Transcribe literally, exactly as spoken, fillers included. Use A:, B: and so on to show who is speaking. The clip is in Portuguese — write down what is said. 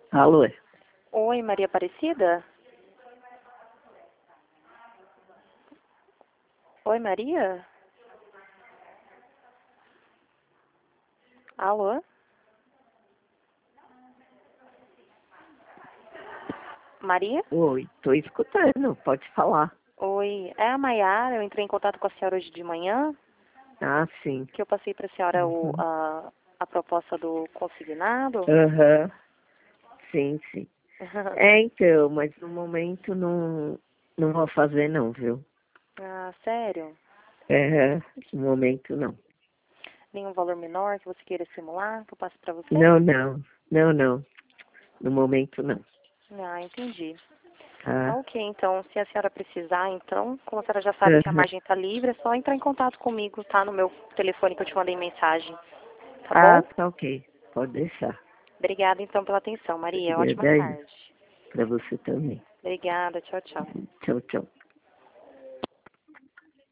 A: Alô?
B: Oi, Maria Aparecida? Oi, Maria? Alô? Maria?
A: Oi, tô escutando, pode falar.
B: Oi, é a Maiara. Eu entrei em contato com a senhora hoje de manhã,
A: Ah, sim.
B: que eu passei para a senhora o,
A: Uhum.
B: a, a proposta do consignado.
A: Aham, sim, sim. É, então, mas no momento não, não vou fazer não, viu?
B: Ah, sério?
A: Aham, no momento não.
B: Nenhum valor menor que você queira simular, que eu passe para você?
A: Não, não, não, não. No momento não.
B: Ah, entendi. Tá
A: Tá?
B: ok, então, se a senhora precisar, então, como a senhora já sabe que a
A: Aham.
B: margem está livre, é só entrar em contato comigo, tá? No meu telefone que eu te mandei mensagem, tá
A: Ah,
B: bom?
A: tá ok. Pode deixar.
B: Obrigada, então, pela atenção, Maria. Ótima
A: Obrigada aí.
B: tarde.
A: Pra você também.
B: Obrigada, tchau, tchau.
A: Tchau, tchau.